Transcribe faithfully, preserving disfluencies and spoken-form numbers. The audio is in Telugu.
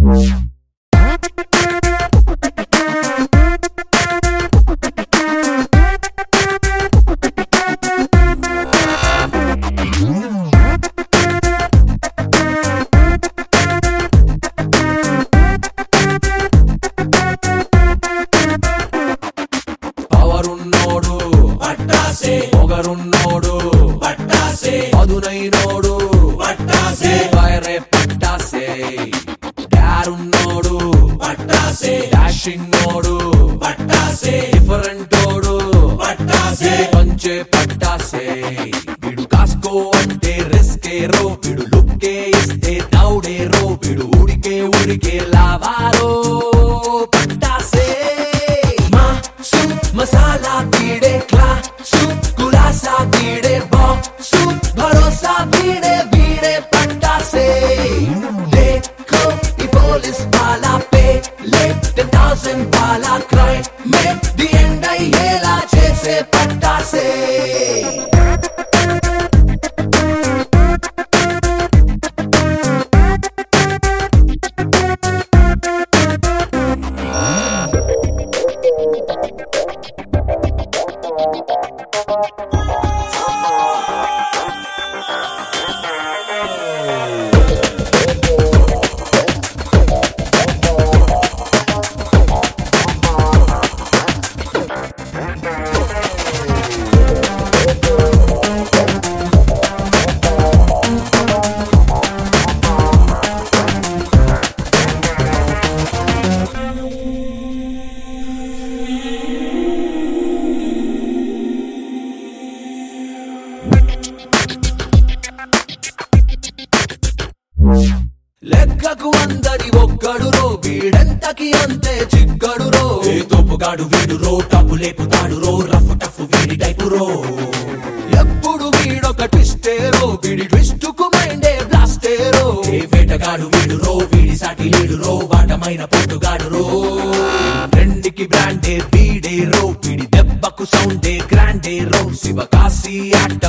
పవరున్నోడు పట్టాసే, పొగరున్నోడు పట్టాసే, అదునైనోడు పట్టాసే, ఫైరే పట్టాసే, డారున్నోడు పట్టాసే, డాషింగ్ నోడు పట్టాసే, డిఫరెంటోడు పట్టాసే, పంచే పట్టాసే. వీడు కాస్కో అంటే రిస్కే రో, వీడు లుక్కే ఇస్తే దౌడే రో, వీడు ఉడికే ఉడికే లావారో పట్టాసే. మా సు మసాలా వీడే, క్లాసు కులాసా వీడే, బాక్సు భరోసా వీడే, వీడే పట్టాసే. देखो ये पुलिस वाला पे ले ten thousand वाला crime में the end आई हेला जैसे पट्टासे. లెక్కకు అందరి ఒక్కడు రో, వీడంతకి అంతే చిక్కడు రో, ఏ తోపుగాడు వీడు రో, టప్పు లేపుతాడు రో, రఫ్ టఫ్ వీడి టైపు రో. ఎప్పుడు వీడొక ట్విస్టే రో, వీడి ట్విస్ట్ కు మైండే బ్లాస్టే రో, ఏ వేటగాడు వీడు రో, వీడి సాటి లేడు రో, వాటమైన పొట్టుగాడు రో. రెండికి బ్రాండే వీడే రో, వీడి దెబ్బకు సౌండే గ్రాండే రో, శివకాశి ఆట